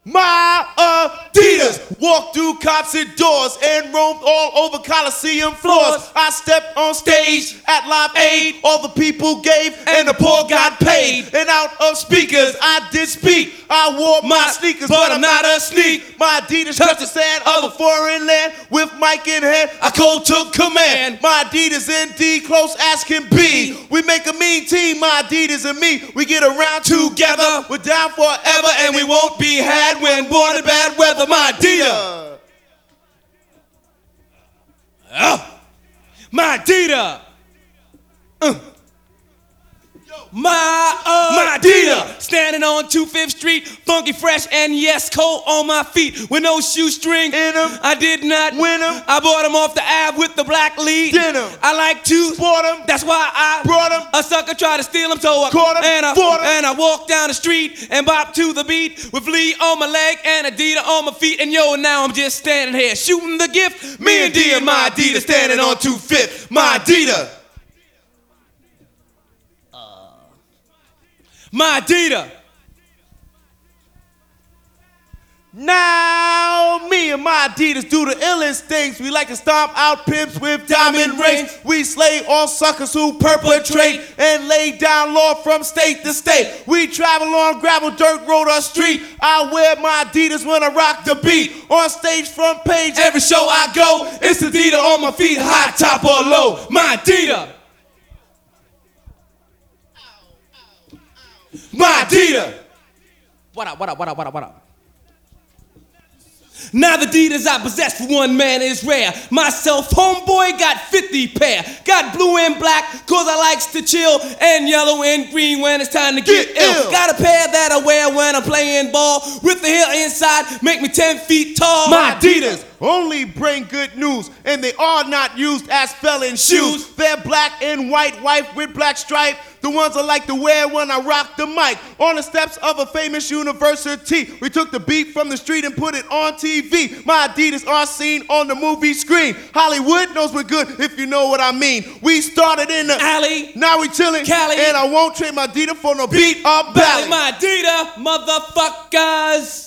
My Adidas walked through concert doors and roamed all over Coliseum floors. I stepped on stage at Live Aid. All the people gave and the poor got paid. And out of speakers I did speak. I wore my sneakers, but I'm not a sneak. My Adidas touched the sand of a foreign land. With mic in hand, I cold took command. My Adidas indeed, close as can be. We make a mean team, my Adidas and me. We get around together. We're down forever and we won't be had when born in bad weather. My Adidas. My Adidas. My Adidas. Standing on 25th Street, funky, fresh, and yes, cold on my feet. With no shoestring in them, I did not win them. I bought them off the Ave with the black lead. Denim. I like to sport them. That's why I brought them. A sucker tried to steal them, so I caught them. And I walked down the street and bopped to the beat with Lee on my leg and Adidas on my feet. And yo, now I'm just standing here shooting the gift. Me and D and my Adidas standing on 25th. My Adidas. My Adidas. Now me and my Adidas do the illest things. We like to stomp out pimps with diamond rings. We slay all suckers who perpetrate and lay down law from state to state. We travel on gravel, dirt road, or street. I wear my Adidas when I rock the beat. On stage, front page, every show I go, it's Adidas on my feet, high, top, or low. My Adidas. My Adidas. What up? Now the Adidas I possess for one man is rare. Myself, homeboy, got 50 pair. Got blue and black, cause I likes to chill. And yellow and green when it's time to get ill. Got a pair that I wear when I'm playing ball. With the heel inside, make me 10 feet tall. My Adidas only bring good news, and they are not used as felon shoes. They're black and white with black stripe. The ones I like to wear when I rock the mic. On the steps of a famous university, we took the beat from the street and put it on TV. My Adidas are seen on the movie screen. Hollywood knows we're good, if you know what I mean. We started in the alley, now we chillin', Cali, and I won't trade my Adidas for no beat or ballad. My Adidas, motherfuckers.